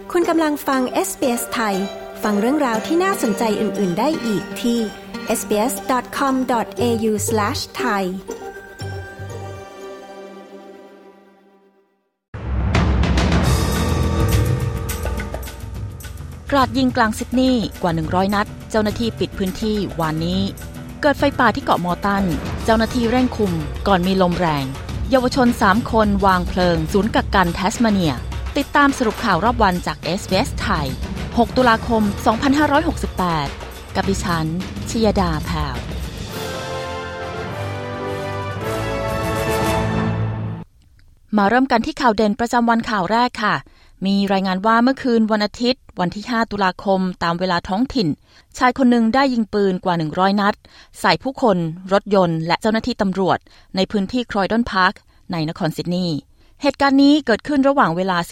คุณกำลังฟัง SBS ไทยฟังเรื่องราวที่น่าสนใจอื่นๆได้อีกที่ sbs.com.au/thai กราดยิงกลางซิดนีย์กว่า100นัดเจ้าหน้าที่ปิดพื้นที่วันนี้เกิดไฟป่าที่เกาะมอร์ตันเจ้าหน้าที่เร่งคุมก่อนมีลมแรงเยาวชน3คนวางเพลิงศูนย์กักกันแทสมาเนียติดตามสรุปข่าวรอบวันจาก SBS ไทย6ตุลาคม2568กับดิฉันชยดาแพรวมาเริ่มกันที่ข่าวเด่นประจำวันข่าวแรกค่ะมีรายงานว่าเมื่อคืนวันอาทิตย์วันที่5ตุลาคมตามเวลาท้องถิ่นชายคนหนึ่งได้ยิงปืนกว่า100นัดใส่ผู้คนรถยนต์และเจ้าหน้าที่ตำรวจในพื้นที่ครอยดอนพาร์คในนครซิดนีย์เหตุการณ์นี้เกิดขึ้นระหว่างเวลา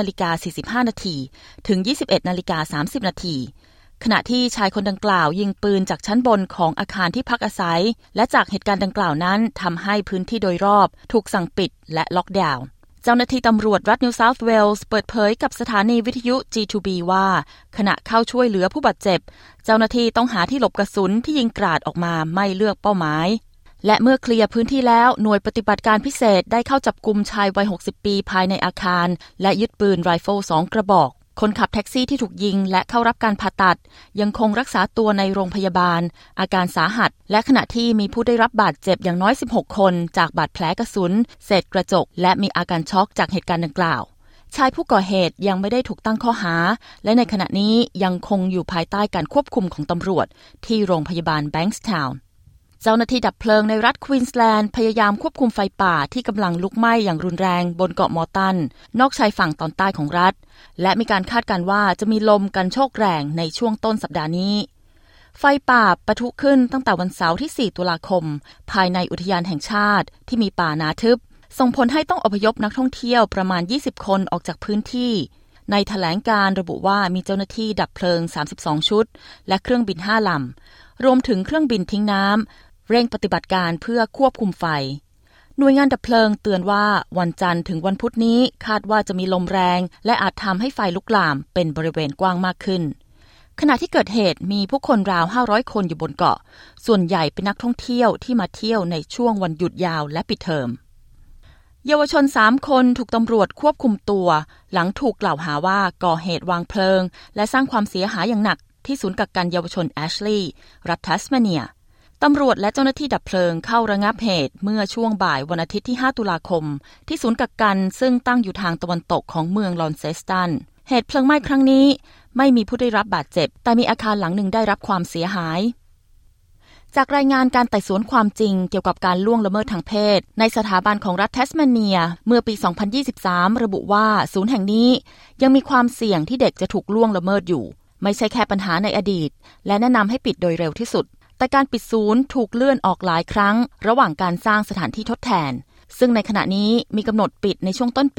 19:45 น.ถึง 21:30 น.ขณะที่ชายคนดังกล่าวยิงปืนจากชั้นบนของอาคารที่พักอาศัยและจากเหตุการณ์ดังกล่าวนั้นทำให้พื้นที่โดยรอบถูกสั่งปิดและล็อกดาวน์เจ้าหน้าที่ตำรวจรัฐนิวเซาท์เวลส์เปิดเผยกับสถานีวิทยุ G2B ว่าขณะเข้าช่วยเหลือผู้บาดเจ็บเจ้าหน้าที่ต้องหาที่หลบกระสุนที่ยิงกราดออกมาไม่เลือกเป้าหมายและเมื่อเคลียร์พื้นที่แล้วหน่วยปฏิบัติการพิเศษได้เข้าจับกุมชายวัย60ปีภายในอาคารและยึดปืนไรเฟิล2กระบอกคนขับแท็กซี่ที่ถูกยิงและเข้ารับการผ่าตัดยังคงรักษาตัวในโรงพยาบาลอาการสาหัสและขณะที่มีผู้ได้รับบาดเจ็บอย่างน้อย16คนจากบาดแผลกระสุนเศษกระจกและมีอาการช็อกจากเหตุการณ์ดังกล่าวชายผู้ก่อเหตุยังไม่ได้ถูกตั้งข้อหาและในขณะนี้ยังคงอยู่ภายใต้การควบคุมของตำรวจที่โรงพยาบาลแบงค์ทาวน์เจ้าหน้าที่ดับเพลิงในรัฐควีนสแลนด์พยายามควบคุมไฟป่าที่กำลังลุกไหม้อย่างรุนแรงบนเกาะมอร์ตันนอกชายฝั่งตอนใต้ของรัฐและมีการคาดการณ์ว่าจะมีลมกันโชกแรงในช่วงต้นสัปดาห์นี้ไฟป่าปะทุขึ้นตั้งแต่วันเสาร์ที่4ตุลาคมภายในอุทยานแห่งชาติที่มีป่าหนาทึบส่งผลให้ต้องอพยพนักท่องเที่ยวประมาณ20คนออกจากพื้นที่ในแถลงการระบุว่ามีเจ้าหน้าที่ดับเพลิง32ชุดและเครื่องบิน5ลำรวมถึงเครื่องบินทิ้งน้ำเร่งปฏิบัติการเพื่อควบคุมไฟหน่วยงานดับเพลิงเตือนว่าวันจันทร์ถึงวันพุธนี้คาดว่าจะมีลมแรงและอาจทำให้ไฟลุกลามเป็นบริเวณกว้างมากขึ้นขณะที่เกิดเหตุมีผู้คนราว500คนอยู่บนเกาะส่วนใหญ่เป็นนักท่องเที่ยวที่มาเที่ยวในช่วงวันหยุดยาวและปิดเทอมเยาวชน3คนถูกตำรวจควบคุมตัวหลังถูกกล่าวหาว่าก่อเหตุวางเพลิงและสร้างความเสียหายอย่างหนักที่ศูนย์กักกันเยาวชนแอชลีย์รัฐทัสมาเนียตำรวจและเจ้าหน้าที่ดับเพลิงเข้าระงับเหตุเมื่อช่วงบ่ายวันอาทิตย์ที่5ตุลาคมที่ศูนย์กักกันซึ่งตั้งอยู่ทางตะวันตกของเมืองลอนเซสตันเหตุเพลิงไหม้ครั้งนี้ไม่มีผู้ได้รับบาดเจ็บแต่มีอาคารหลังหนึ่งได้รับความเสียหายจากรายงานการไต่สวนความจริงเกี่ยวกับการล่วงละเมิดทางเพศในสถาบันของรัฐแทสเมเนียเมื่อปี 2023 ระบุว่าศูนย์แห่งนี้ยังมีความเสี่ยงที่เด็กจะถูกล่วงละเมิดอยู่ไม่ใช่แค่ปัญหาในอดีตและแนะนำให้ปิดโดยเร็วที่สุดแต่การปิดศูนย์ถูกเลื่อนออกหลายครั้งระหว่างการสร้างสถานที่ทดแทนซึ่งในขณะนี้มีกำหนดปิดในช่วงต้นปี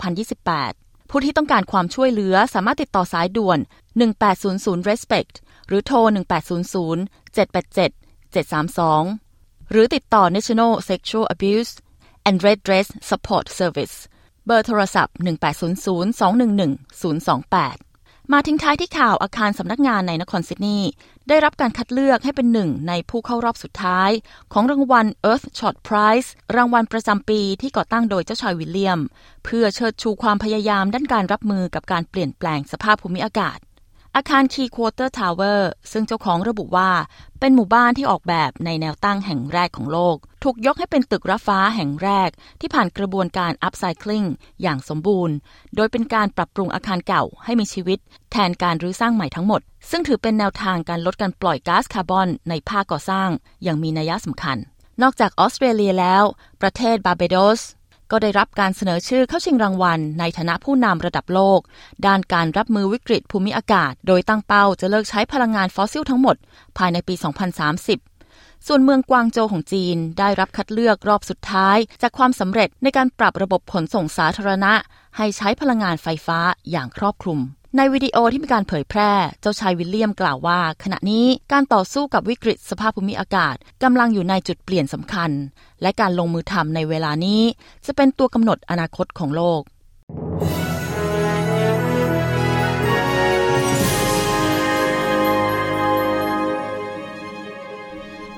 2028 ผู้ที่ต้องการความช่วยเหลือสามารถติดต่อสายด่วน1800 Respect หรือโทร1800 787 732หรือติดต่อ National Sexual Abuse and Redress Support Service เบอร์โทรศัพท์1800 211 028มาทิ้งท้ายที่ข่าวอาคารสำนักงานในนครซิดนีย์ได้รับการคัดเลือกให้เป็นหนึ่งในผู้เข้ารอบสุดท้ายของรางวัล Earthshot Prize รางวัลประจำปีที่ก่อตั้งโดยเจ้าชายวิลเลียมเพื่อเชิดชูความพยายามด้านการรับมือกับการเปลี่ยนแปลงสภาพภูมิอากาศอาคาร Key Quarter Tower ซึ่งเจ้าของระบุว่าเป็นหมู่บ้านที่ออกแบบในแนวตั้งแห่งแรกของโลกถูกยกให้เป็นตึกระฟ้าแห่งแรกที่ผ่านกระบวนการ Upcycling อย่างสมบูรณ์โดยเป็นการปรับปรุงอาคารเก่าให้มีชีวิตแทนการรื้อสร้างใหม่ทั้งหมดซึ่งถือเป็นแนวทางการลดการปล่อยก๊าซคาร์บอนในภาคก่อสร้างอย่างมีนัยสำคัญนอกจากออสเตรเลียแล้วประเทศบาร์เบโดสก็ได้รับการเสนอชื่อเข้าชิงรางวัลในฐานะผู้นำระดับโลกด้านการรับมือวิกฤตภูมิอากาศโดยตั้งเป้าจะเลิกใช้พลังงานฟอสซิลทั้งหมดภายในปี 2030 ส่วนเมืองกวางโจวของจีนได้รับคัดเลือกรอบสุดท้ายจากความสำเร็จในการปรับระบบขนส่งสาธารณะให้ใช้พลังงานไฟฟ้าอย่างครอบคลุมในวิดีโอที่มีการเผยแพร่เจ้าชายวิลเลียมกล่าวว่าขณะนี้การต่อสู้กับวิกฤตสภาพภูมิอากาศกำลังอยู่ในจุดเปลี่ยนสำคัญและการลงมือทำในเวลานี้จะเป็นตัวกำหนดอนาคตของโลก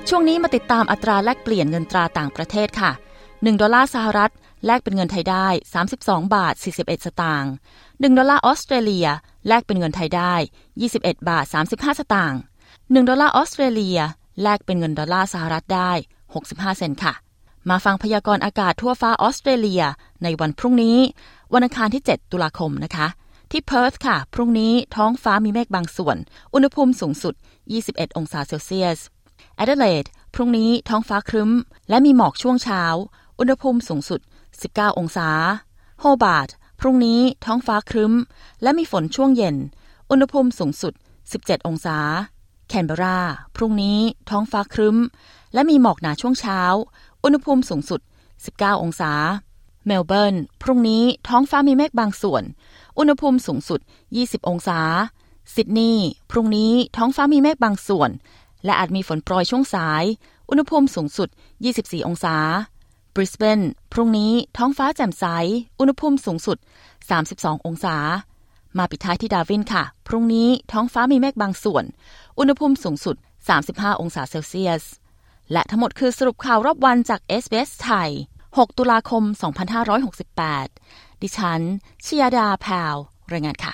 ช่วงนี้มาติดตามอัตราแลกเปลี่ยนเงินตราต่างประเทศค่ะ1ดอลลาร์สหรัฐแลกเป็นเงินไทยได้32บาท41สตางค์1ดอลลาร์ออสเตรเลียแลกเป็นเงินไทยได้21บาท35สตางค์1ดอลลาร์ออสเตรเลียแลกเป็นเงินดอลลาร์สหรัฐได้65เซนต์ค่ะมาฟังพยากรณ์อากาศทั่วฟ้าออสเตรเลียในวันพรุ่งนี้วันอังคารที่7ตุลาคมนะคะที่เพิร์ธค่ะพรุ่งนี้ท้องฟ้ามีเมฆบางส่วนอุณหภูมิสูงสุด21องศาเซลเซียสแอดิเลดพรุ่งนี้ท้องฟ้าครึ้มและมีหมอกช่วงเช้าอุณหภูมิสูงสุด19องศาโฮบาร์ตพรุ่งนี้ท้องฟ้าครึ้มและมีฝนช่วงเย็นอุณหภูมิสูงสุด17องศาแคนเบราพรุ่งนี้ท้องฟ้าครึ้มและมีหมอกหนาช่วงเช้าอุณหภูมิสูงสุด19องศาเมลเบิร์นพรุ่งนี้ท้องฟ้ามีเมฆบางส่วนอุณหภูมิสูงสุด20องศาซิดนีย์พรุ่งนี้ท้องฟ้ามีเมฆบางส่วนและอาจมีฝนโปรยช่วงสายอุณหภูมิสูงสุด24องศาบริสเบนพรุ่งนี้ท้องฟ้าแจ่มใสอุณหภูมิสูงสุด32องศามาปิดท้ายที่ดาร์วินค่ะพรุ่งนี้ท้องฟ้ามีเมฆบางส่วนอุณหภูมิสูงสุด35องศาเซลเซียสและทั้งหมดคือสรุปข่าวรอบวันจาก SBS ไทย6ตุลาคม2568ดิฉันชยดาแพรวรายงานค่ะ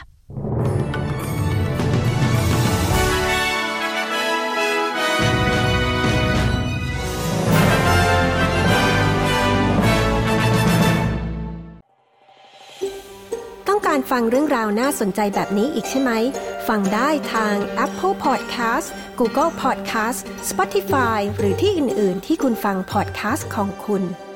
ต้องการฟังเรื่องราวน่าสนใจแบบนี้อีกใช่ไหมฟังได้ทาง Apple Podcast Google Podcast Spotify หรือที่อื่นๆที่คุณฟัง podcast ของคุณ